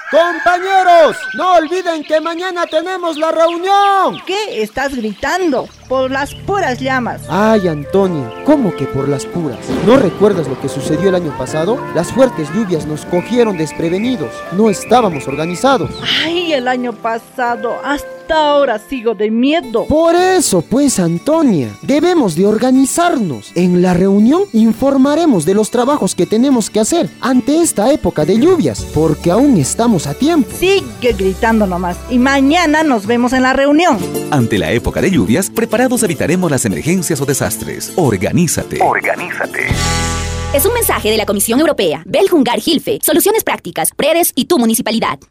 Compañeros, no olviden que mañana tenemos la reunión. ¿Qué estás gritando? Por las puras llamas. Ay, Antonia, ¿cómo que por las puras? ¿No recuerdas lo que sucedió el año pasado? Las fuertes lluvias nos cogieron desprevenidos. No estábamos organizados. Ay, el año pasado. Hasta ahora sigo de miedo. Por eso, pues, Antonia, debemos de organizarnos. En la reunión informaremos de los trabajos que tenemos que hacer ante esta época de lluvias, porque aún estamos a tiempo. Sigue gritando nomás. Y mañana nos vemos en la reunión. Ante la época de lluvias, preparados evitaremos las emergencias o desastres. Organízate. Organízate. Es un mensaje de la Comisión Europea, Belhungar Hilfe, Soluciones Prácticas, Predes y tu municipalidad.